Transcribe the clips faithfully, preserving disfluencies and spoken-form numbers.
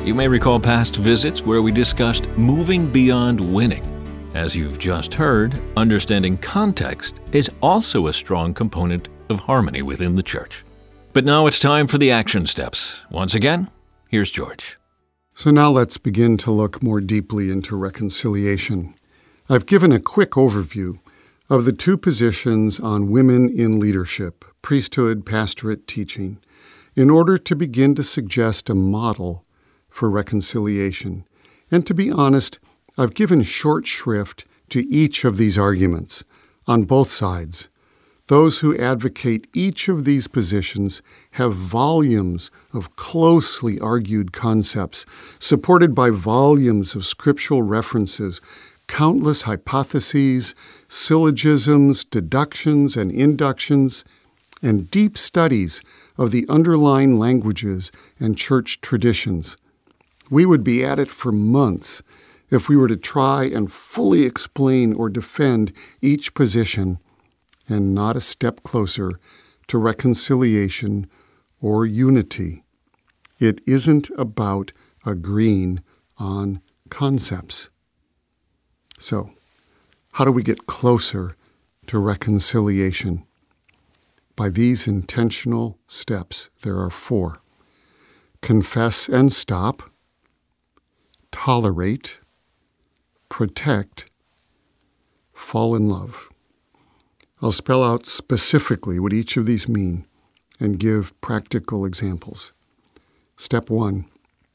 You may recall past visits where we discussed moving beyond winning. As you've just heard, understanding context is also a strong component of harmony within the church. But now it's time for the action steps. Once again, here's George. So now let's begin to look more deeply into reconciliation. I've given a quick overview of the two positions on women in leadership, priesthood, pastorate, teaching, in order to begin to suggest a model for reconciliation. And to be honest, I've given short shrift to each of these arguments on both sides. Those who advocate each of these positions have volumes of closely argued concepts, supported by volumes of scriptural references, countless hypotheses, syllogisms, deductions, and inductions, and deep studies of the underlying languages and church traditions. We would be at it for months if we were to try and fully explain or defend each position, and not a step closer to reconciliation or unity. It isn't about agreeing on concepts. So, how do we get closer to reconciliation? By these intentional steps, there are four. Confess and stop, tolerate, protect, fall in love. I'll spell out specifically what each of these mean and give practical examples. Step one,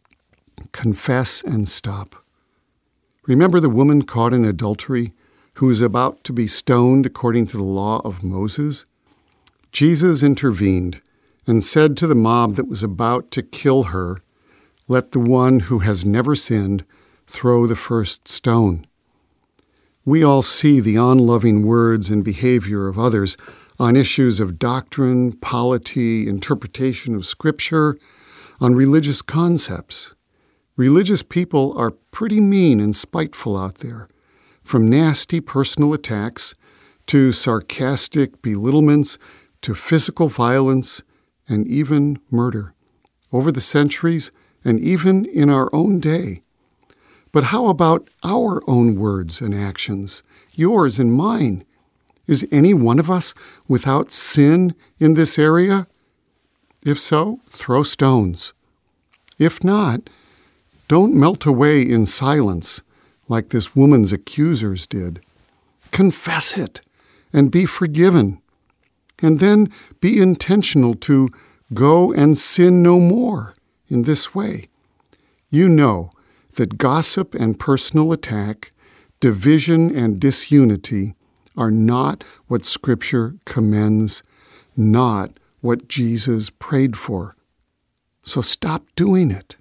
confess and stop. Remember the woman caught in adultery who was about to be stoned according to the law of Moses? Jesus intervened and said to the mob that was about to kill her, "Let the one who has never sinned throw the first stone." We all see the unloving words and behavior of others on issues of doctrine, polity, interpretation of Scripture, on religious concepts. Religious people are pretty mean and spiteful out there, from nasty personal attacks to sarcastic belittlements to physical violence and even murder, over the centuries and even in our own day. But how about our own words and actions, yours and mine? Is any one of us without sin in this area? If so, throw stones. If not, don't melt away in silence like this woman's accusers did. Confess it and be forgiven. And then be intentional to go and sin no more in this way. You know that gossip and personal attack, division and disunity are not what Scripture commends, not what Jesus prayed for. So stop doing it.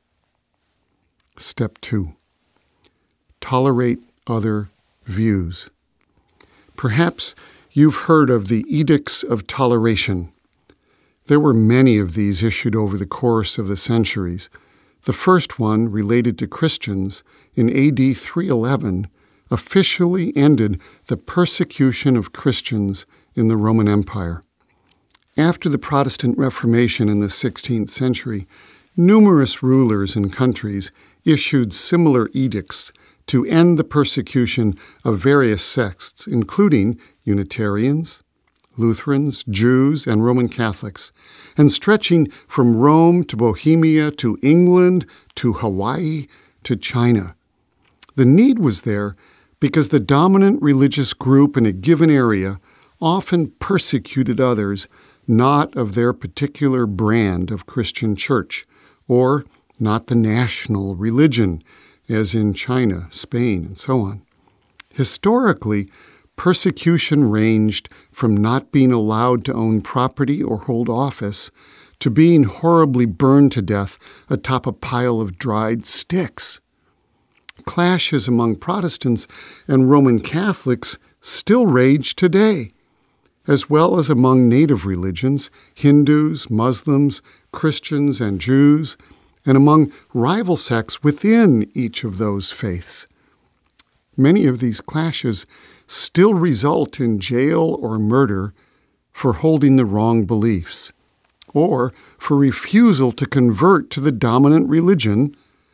Step two, tolerate other views. Perhaps you've heard of the Edicts of Toleration. There were many of these issued over the course of the centuries. The first one, related to Christians, in A D three eleven, officially ended the persecution of Christians in the Roman Empire. After the Protestant Reformation in the sixteenth century, numerous rulers and countries issued similar edicts to end the persecution of various sects, including Unitarians, Lutherans, Jews, and Roman Catholics, and stretching from Rome to Bohemia to England to Hawaii to China. The need was there because the dominant religious group in a given area often persecuted others not of their particular brand of Christian church, or not the national religion, as in China, Spain, and so on. Historically, persecution ranged from not being allowed to own property or hold office to being horribly burned to death atop a pile of dried sticks. Clashes among Protestants and Roman Catholics still rage today, as well as among native religions, Hindus, Muslims, Christians, and Jews, and among rival sects within each of those faiths. Many of these clashes still result in jail or murder for holding the wrong beliefs, or for refusal to convert to the dominant religion,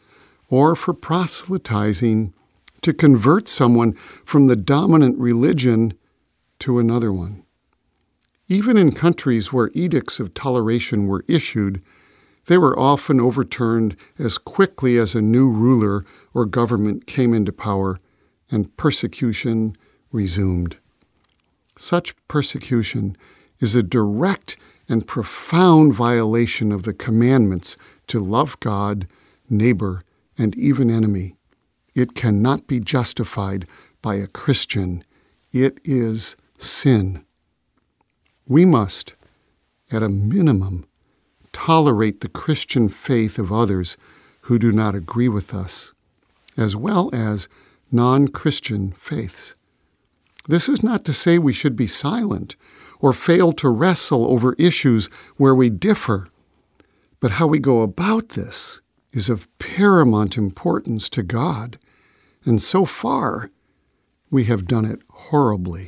or for proselytizing to convert someone from the dominant religion to another one. Even in countries where edicts of toleration were issued, they were often overturned as quickly as a new ruler or government came into power and persecution resumed. Such persecution is a direct and profound violation of the commandments to love God, neighbor, and even enemy. It cannot be justified by a Christian. It is sin. We must, at a minimum, tolerate the Christian faith of others who do not agree with us, as well as non-Christian faiths. This is not to say we should be silent or fail to wrestle over issues where we differ, but how we go about this is of paramount importance to God, and so far we have done it horribly.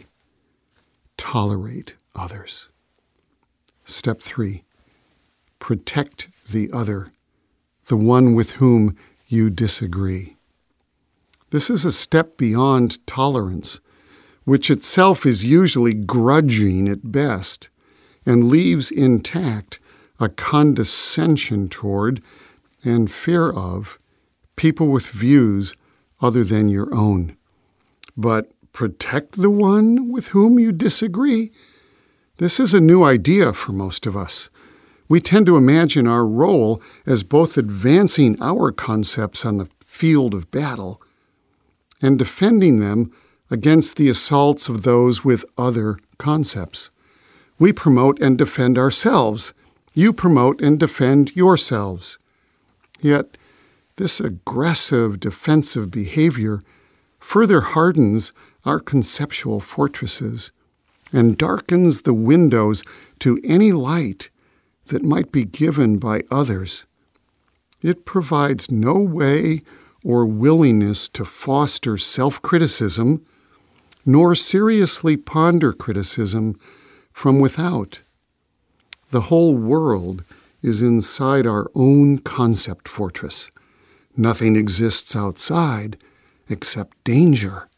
Tolerate others. Step three, protect the other, the one with whom you disagree. This is a step beyond tolerance, which itself is usually grudging at best and leaves intact a condescension toward and fear of people with views other than your own. But protect the one with whom you disagree? This is a new idea for most of us. We tend to imagine our role as both advancing our concepts on the field of battle and defending them against the assaults of those with other concepts. We promote and defend ourselves. You promote and defend yourselves. Yet, this aggressive, defensive behavior further hardens our conceptual fortresses and darkens the windows to any light that might be given by others. It provides no way or willingness to foster self-criticism, nor seriously ponder criticism from without. The whole world is inside our own concept fortress. Nothing exists outside except danger.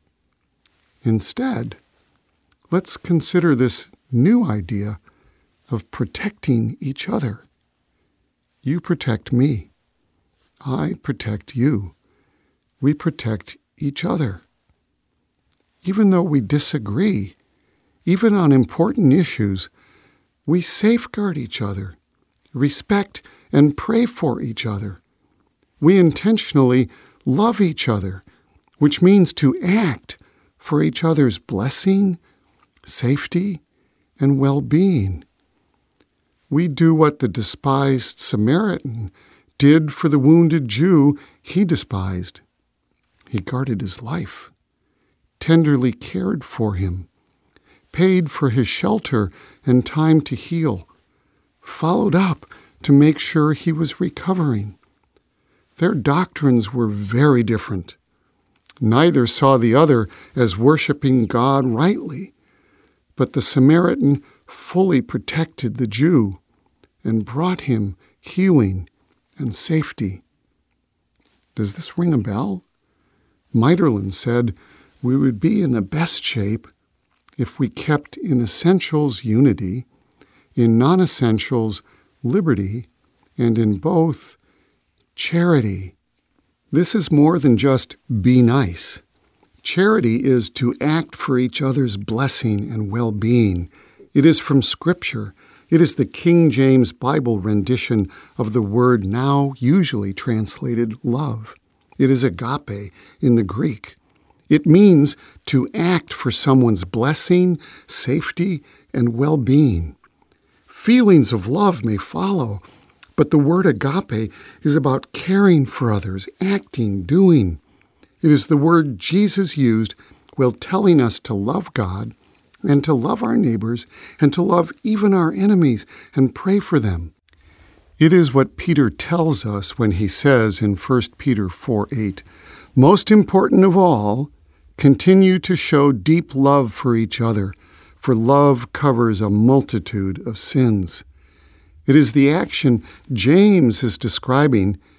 Instead, let's consider this new idea of protecting each other. You protect me. I protect you. We protect each other. Even though we disagree, even on important issues, we safeguard each other, respect and pray for each other. We intentionally love each other, which means to act for each other's blessing, safety, and well-being. We do what the despised Samaritan did for the wounded Jew he despised. He guarded his life, tenderly cared for him, paid for his shelter and time to heal, followed up to make sure he was recovering. Their doctrines were very different. Neither saw the other as worshiping God rightly, but the Samaritan fully protected the Jew and brought him healing and safety. Does this ring a bell? Miterlin said we would be in the best shape if we kept in essentials unity, in non-essentials liberty, and in both charity. This is more than just be nice. Charity is to act for each other's blessing and well-being. It is from Scripture. It is the King James Bible rendition of the word now usually translated love. It is agape in the Greek. It means to act for someone's blessing, safety, and well-being. Feelings of love may follow, but the word agape is about caring for others, acting, doing. It is the word Jesus used while telling us to love God and to love our neighbors and to love even our enemies and pray for them. It is what Peter tells us when he says in First Peter four eight, most important of all, continue to show deep love for each other, for love covers a multitude of sins. It is the action James is describing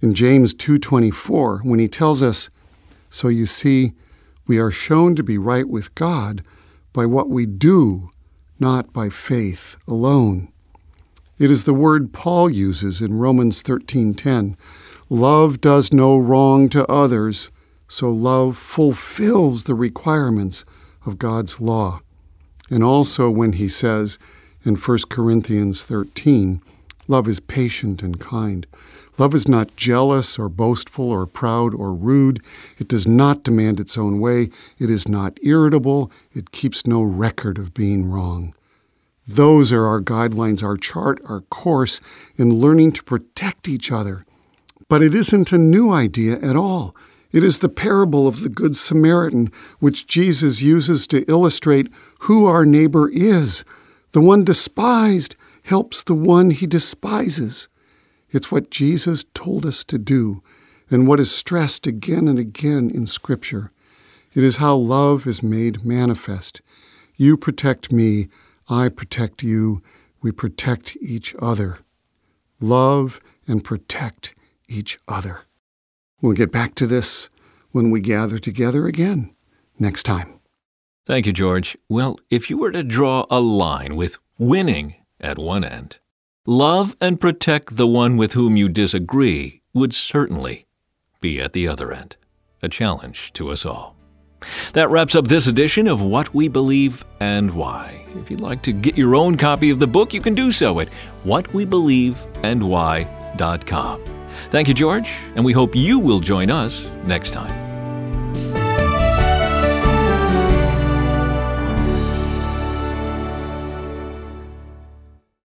in James two twenty-four when he tells us, "So you see, we are shown to be right with God by what we do, not by faith alone." It is the word Paul uses in Romans thirteen ten. Love does no wrong to others, so love fulfills the requirements of God's law. And also when he says in First Corinthians thirteen, love is patient and kind. Love is not jealous or boastful or proud or rude. It does not demand its own way. It is not irritable. It keeps no record of being wrong. Those are our guidelines, our chart, our course in learning to protect each other. But it isn't a new idea at all. It is the parable of the Good Samaritan, which Jesus uses to illustrate who our neighbor is. The one despised helps the one he despises. It's what Jesus told us to do and what is stressed again and again in Scripture. It is how love is made manifest. You protect me, I protect you, we protect each other. Love and protect each other. We'll get back to this when we gather together again next time. Thank you, George. Well, if you were to draw a line with winning at one end, love and protect the one with whom you disagree would certainly be at the other end. A challenge to us all. That wraps up this edition of What We Believe and Why. If you'd like to get your own copy of the book, you can do so at what we believe and why dot com. Thank you, George, and we hope you will join us next time.